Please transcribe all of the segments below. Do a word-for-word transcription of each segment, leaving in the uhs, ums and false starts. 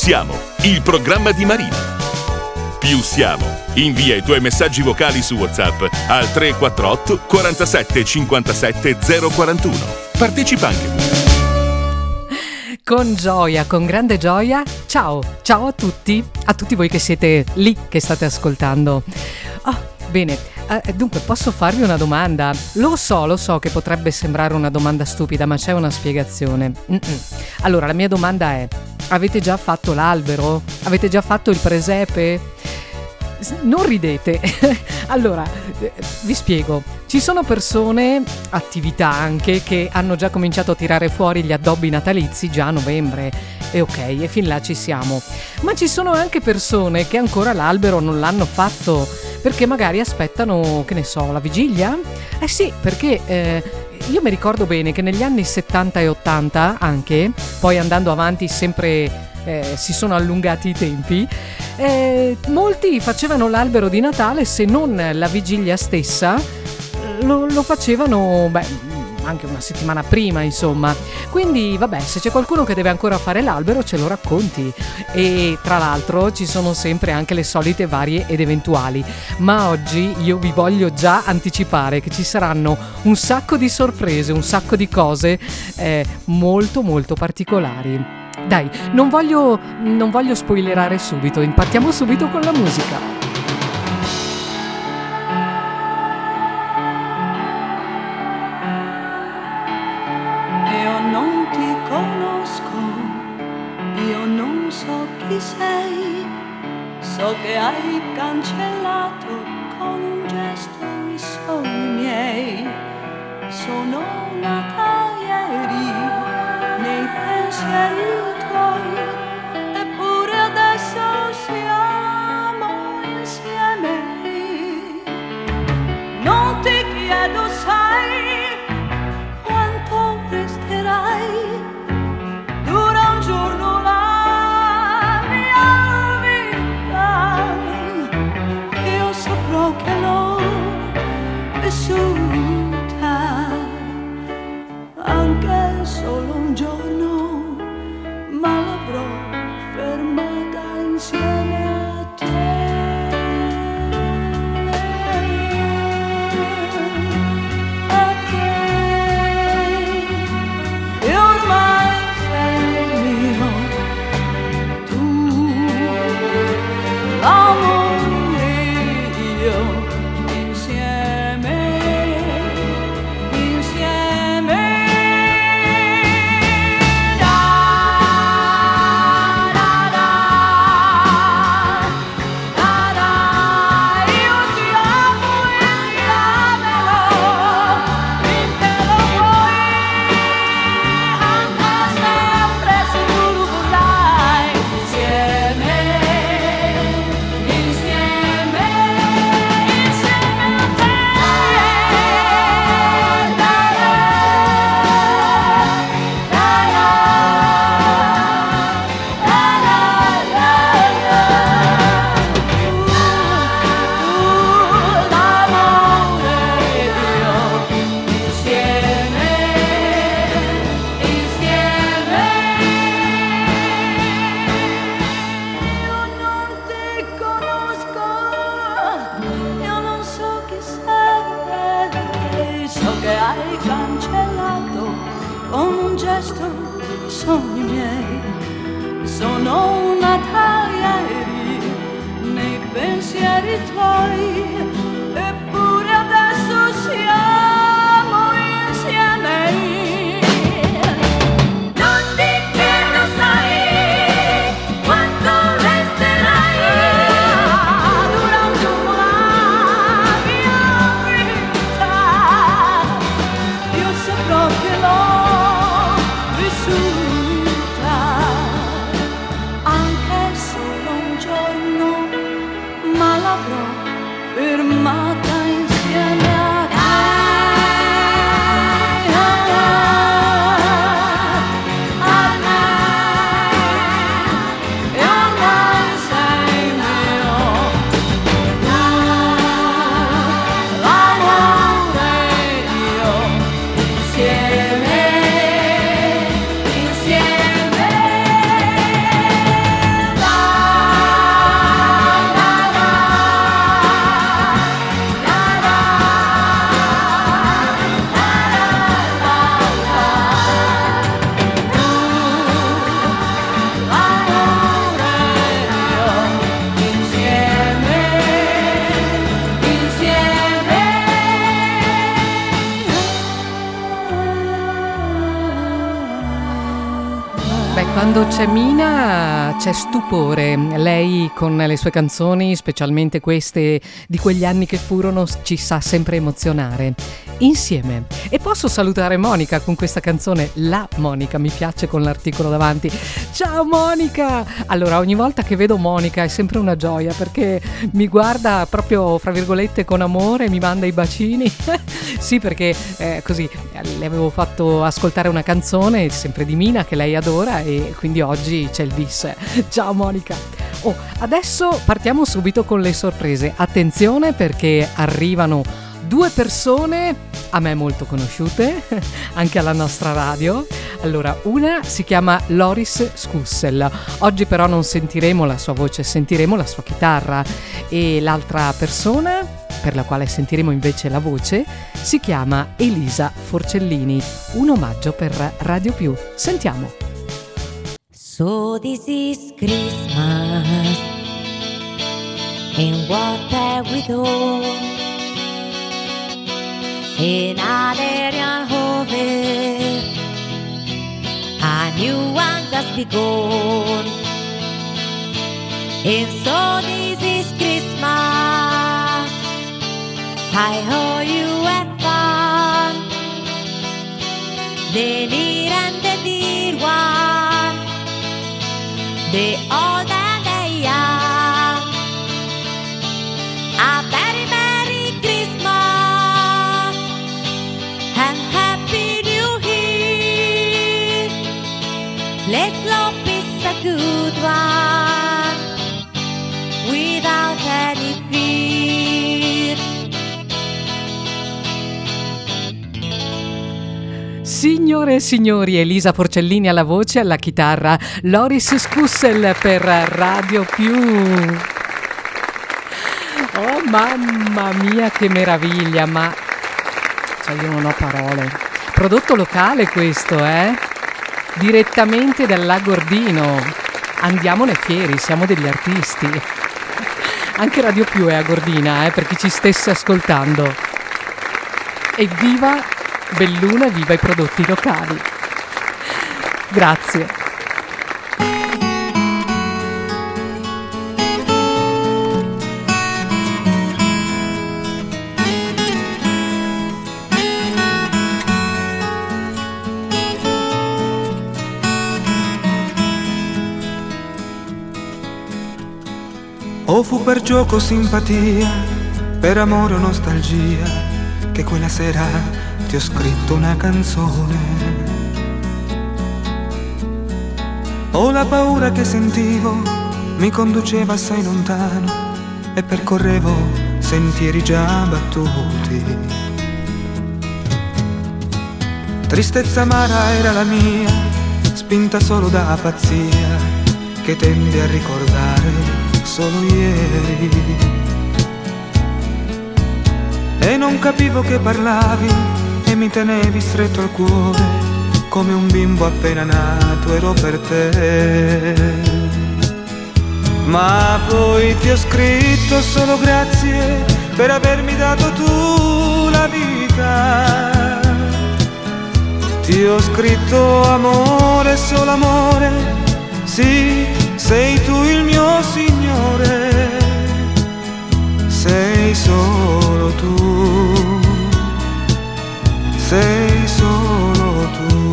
Siamo il programma di Marina. Più siamo. Invia i tuoi messaggi vocali su WhatsApp al tre quattro otto quarantasette cinquantasette zero quarantuno. Partecipa anche tu. Con gioia, con grande gioia. Ciao, ciao a tutti, a tutti voi che siete lì, che state ascoltando. Oh, bene. Uh, dunque, posso farvi una domanda? Lo so, lo so che potrebbe sembrare una domanda stupida, ma c'è una spiegazione. Mm-mm. Allora, la mia domanda è: avete già fatto l'albero? Avete già fatto il presepe? Non ridete. Allora, vi spiego. Ci sono persone, attività anche, che hanno già cominciato a tirare fuori gli addobbi natalizi già a novembre. E ok, e fin là ci siamo. Ma ci sono anche persone che ancora l'albero non l'hanno fatto, perché magari aspettano, che ne so, la vigilia? Eh sì, perché eh, io mi ricordo bene che negli anni settanta e ottanta anche, poi andando avanti sempre eh, si sono allungati i tempi, eh, molti facevano l'albero di Natale, se non la vigilia stessa, lo, lo facevano, beh, anche una settimana prima, insomma. Quindi vabbè, se c'è qualcuno che deve ancora fare l'albero, ce lo racconti. E tra l'altro ci sono sempre anche le solite varie ed eventuali, ma oggi io vi voglio già anticipare che ci saranno un sacco di sorprese, un sacco di cose eh, molto molto particolari. Dai, non voglio non voglio spoilerare subito, partiamo subito con la musica. Sei, so che hai cancellato con un gesto i sogni miei. Sono nata ieri nei pensieri tuoi, eppure adesso siamo insieme. Non ti chiedo, sai, quanto resterai, dura un giorno là. Che l'ho vissuta anche solo un giorno, ma l'avrò fermata insieme a te. A te. E ormai sei mio, tu, l'amore. Fermata Quando c'è Mina c'è stupore. Lei con le sue canzoni, specialmente queste di quegli anni che furono, ci sa sempre emozionare insieme. E posso salutare Monica con questa canzone, la Monica, mi piace con l'articolo davanti. Ciao Monica! Allora, ogni volta che vedo Monica è sempre una gioia, perché mi guarda proprio, fra virgolette, con amore, mi manda i bacini. Sì, perché eh, così le avevo fatto ascoltare una canzone sempre di Mina che lei adora, e quindi oggi c'è il bis. Ciao Monica! Oh, adesso partiamo subito con le sorprese. Attenzione, perché arrivano due persone a me molto conosciute, anche alla nostra radio. Allora, una si chiama Loris Scussel. Oggi però non sentiremo la sua voce, sentiremo la sua chitarra. E l'altra persona, per la quale sentiremo invece la voce, si chiama Elisa Forcellini. Un omaggio per Radio Più. Sentiamo. So this is Christmas, and what have we done? Another young over, a new one just begun. And so this is Christmas, I hope you have fun, the near and the dear one, the old and the young. A very Merry Christmas and Happy New Year. Let's love is a good one without any fear. Signore e signori, Elisa Forcellini alla voce, alla chitarra, Loris Scussel per Radio Più. Oh mamma mia, che meraviglia, ma cioè io non ho parole. Prodotto locale questo, eh? Direttamente dall'Agordino. Andiamone fieri, siamo degli artisti. Anche Radio Più è Agordina, eh, per chi ci stesse ascoltando. E viva Belluna, viva i prodotti locali. Grazie. O fu per gioco simpatia, per amore o nostalgia, che quella sera ti ho scritto una canzone. O la paura che sentivo mi conduceva assai lontano e percorrevo sentieri già battuti. Tristezza amara era la mia, spinta solo da pazzia, che tende a ricordare solo ieri. E non capivo che parlavi e mi tenevi stretto al cuore, come un bimbo appena nato ero per te. Ma poi ti ho scritto solo grazie per avermi dato tu la vita. Ti ho scritto amore, solo amore, sì, sei tu il mio Signore, sei solo tu, sei solo tu.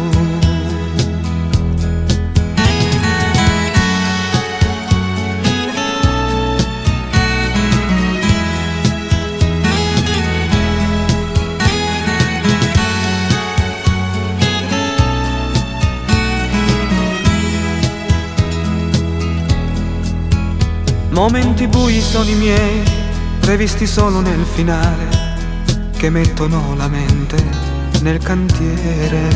Momenti bui sono i miei, previsti solo nel finale, che mettono la mente nel cantiere.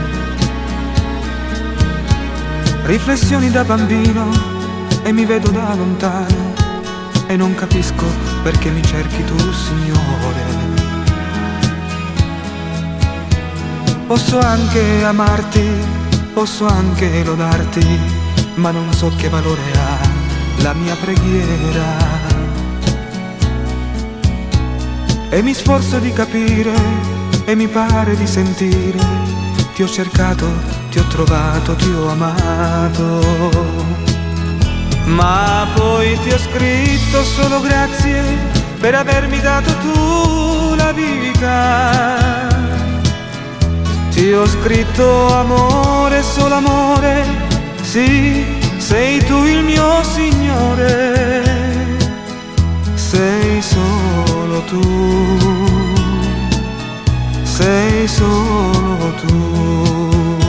Riflessioni da bambino e mi vedo da lontano e non capisco perché mi cerchi tu, Signore. Posso anche amarti, posso anche lodarti, ma non so che valore ha la mia preghiera. E mi sforzo di capire e mi pare di sentire, ti ho cercato ti ho trovato, ti ho amato. Ma poi ti ho scritto solo grazie per avermi dato tu la vita. Ti ho scritto amore, solo amore, sì, sei tu il mio Signore, sei solo tu, sei solo tu.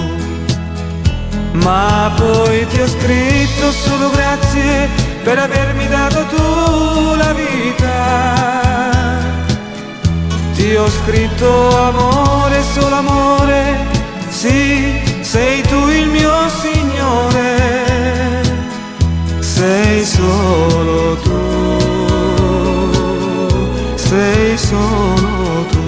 Ma poi ti ho scritto solo grazie per avermi dato tu la vita. Ti ho scritto amore, solo amore, sì, sei tu il mio Signore, sei solo tu, sei solo tu.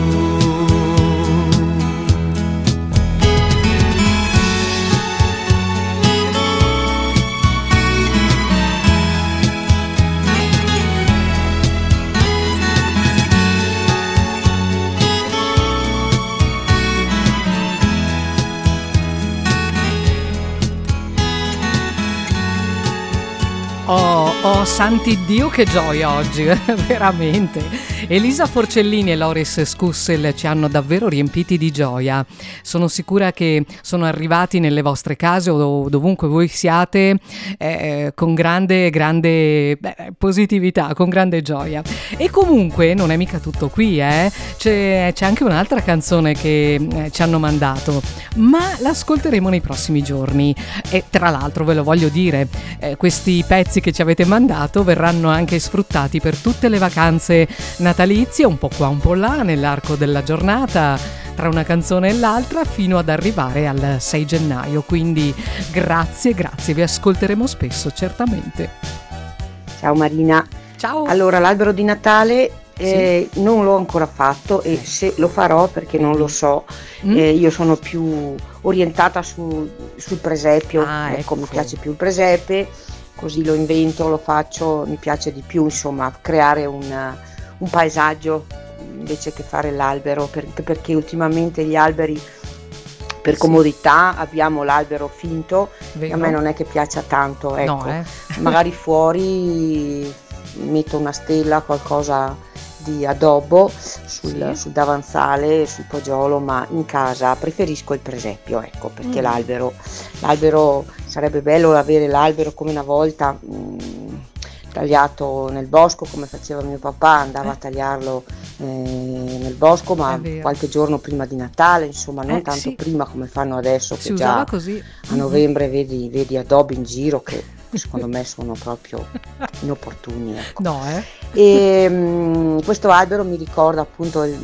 Oh, oh, santi Dio, che gioia oggi, veramente. Elisa Forcellini e Loris Scussel ci hanno davvero riempiti di gioia. Sono sicura che sono arrivati nelle vostre case o dovunque voi siate eh, con grande, grande beh, positività, con grande gioia. E comunque non è mica tutto qui, eh? C'è, c'è anche un'altra canzone che eh, ci hanno mandato, ma l'ascolteremo nei prossimi giorni. E tra l'altro ve lo voglio dire, eh, questi pezzi che ci avete mandato verranno anche sfruttati per tutte le vacanze natalizie, un po' qua un po' là nell'arco della giornata, tra una canzone e l'altra, fino ad arrivare al sei gennaio. Quindi grazie, grazie, vi ascolteremo spesso, certamente. Ciao Marina. Ciao. Allora, l'albero di Natale eh, sì. non l'ho ancora fatto e se lo farò, perché non lo so, mm. eh, io sono più orientata su, sul presepio, ah, ecco, ecco, mi piace più il presepe, così lo invento, lo faccio, mi piace di più, insomma, creare un, un paesaggio invece che fare l'albero, perché, perché ultimamente gli alberi per comodità sì. abbiamo l'albero finto, e a me non è che piaccia tanto, ecco. No, eh. Magari fuori metto una stella, qualcosa di addobbo sul, sì. sul davanzale, sul poggiolo, ma in casa preferisco il presepio, ecco, perché mm. l'albero, l'albero sarebbe bello avere l'albero come una volta mh, tagliato nel bosco, come faceva mio papà, andava eh. a tagliarlo eh, nel bosco, ma qualche giorno prima di Natale, insomma, non eh, tanto sì. prima come fanno adesso, si che già così. a novembre vedi, vedi addobbi in giro che secondo me sono proprio inopportuni, ecco. No, eh? E mh, questo albero mi ricorda appunto il,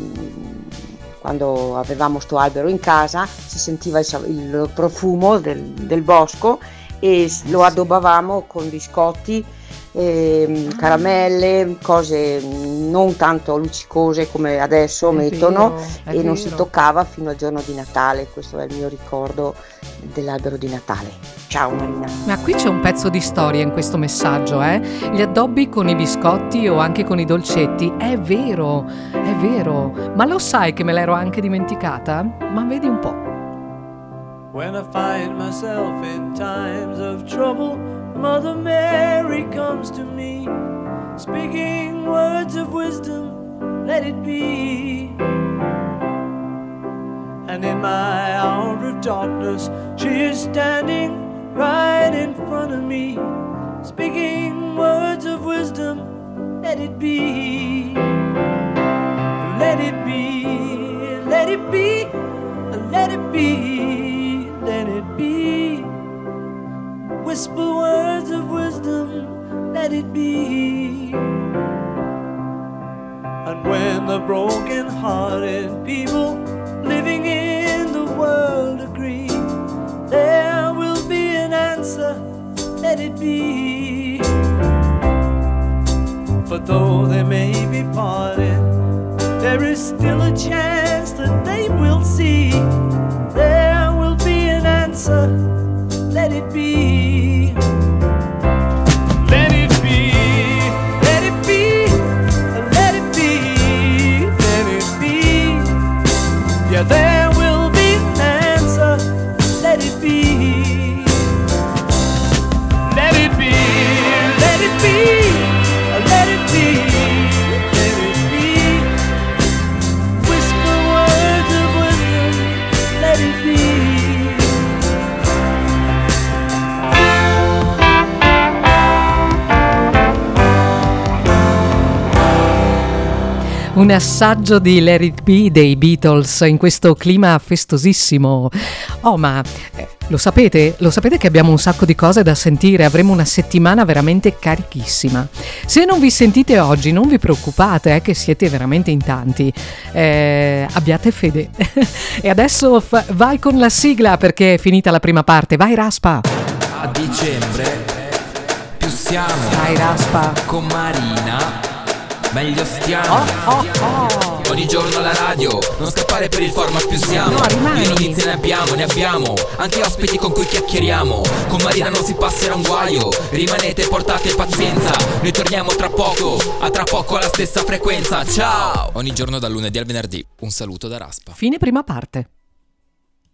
quando avevamo sto albero in casa, si sentiva il, il profumo del, del bosco e lo addobbavamo con biscotti, eh, ah. caramelle, cose non tanto luccicose come adesso è mettono, vero, e vero. Non si toccava fino al giorno di Natale. Questo è il mio ricordo dell'albero di Natale. Ciao Marina. Ma qui c'è un pezzo di storia in questo messaggio, eh? Gli addobbi con i biscotti o anche con i dolcetti, è vero, è vero, ma lo sai che me l'ero anche dimenticata? Ma vedi un po'. When I find myself in times of trouble, Mother Mary comes to me, speaking words of wisdom, let it be. And in my hour of darkness, she is standing right in front of me, speaking words of wisdom, let it be. Let it be, let it be, let it be, let it be. Whisper words of wisdom, let it be. And when the broken-hearted people living in the world agree, there will be an answer, let it be. But though they may be parted, there is still a chance that they will see. There will be an answer, let it be. Let it be, let it be, let it be, let it be. Yeah, there will be an answer, let it be. un assaggio di Let It Be dei Beatles in questo clima festosissimo. Oh, ma eh, lo sapete? Lo sapete che abbiamo un sacco di cose da sentire, avremo una settimana veramente carichissima. Se non vi sentite oggi, non vi preoccupate, eh, che siete veramente in tanti. Eh, abbiate fede. E adesso fa- vai con la sigla, perché è finita la prima parte. Vai, Raspa! A dicembre più siamo, Vai, Raspa! con Marina meglio stiamo. Oh, oh, oh! Ogni giorno alla radio, non scappare per il format, più siamo. No, rimani. Di notizie ne abbiamo, ne abbiamo. Anche ospiti con cui chiacchieriamo. Con Marina non si passerà un guaio. Rimanete, portate pazienza. Noi torniamo tra poco, a tra poco alla stessa frequenza. Ciao! Ogni giorno dal lunedì al venerdì, un saluto da Raspa. Fine prima parte.